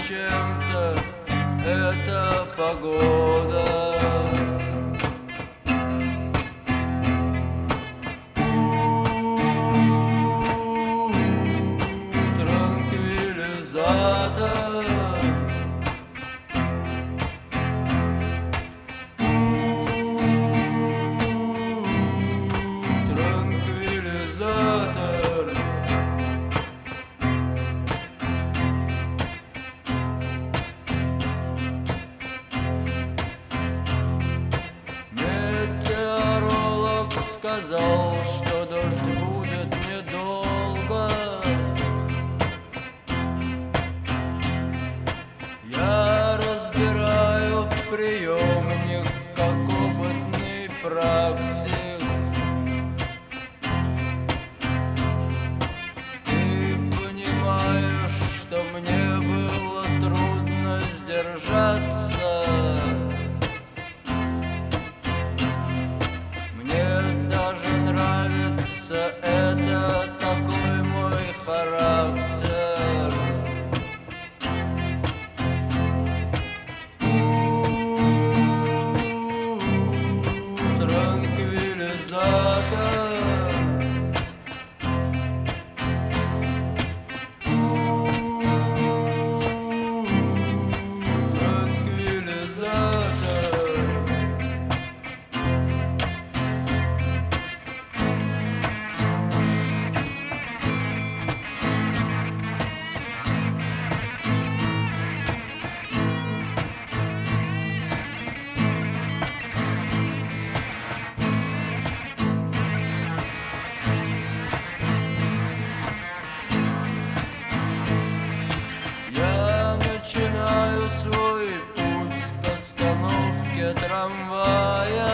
чем-то эта погода. Транквилизатор. Транквилизатор. Метеоролог сказал, что дождь будет недолго. Я разбираю приемник, как опытный практик. Ты понимаешь, что мне было трудно сдержаться. Мне даже нравится это, такой мой характер. Транквилизатор. Я начинаю свой путь к остановке трамвая.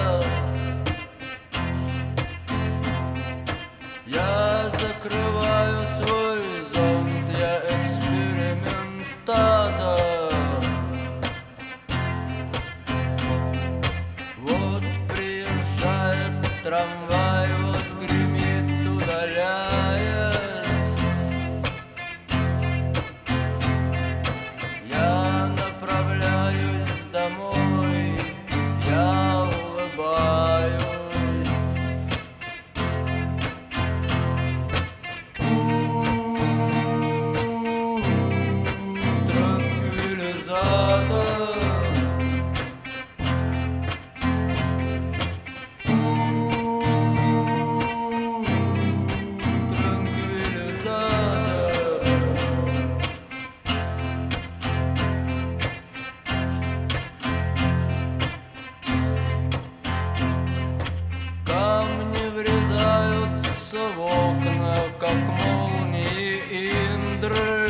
Я закрываю свой зонт, я экспериментатор. Вот приезжает трамвай, вот гремит, удаляясь. Я направляюсь домой, я улыбаюсь. Камни врезаются в окна, как молнии Индры.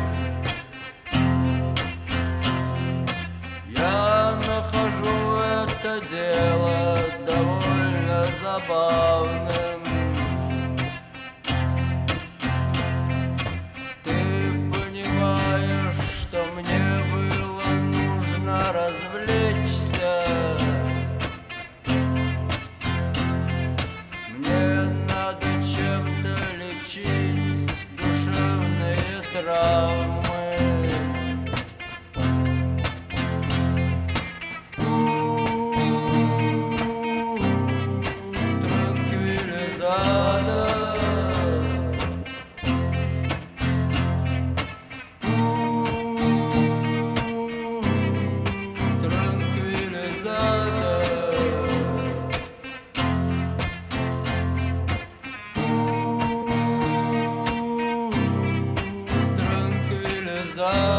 Я нахожу это дело довольно забавным. Ты понимаешь, что мне было нужно развлечься. Мне надо чем-то лечить душевные травмы. Транквилизатор.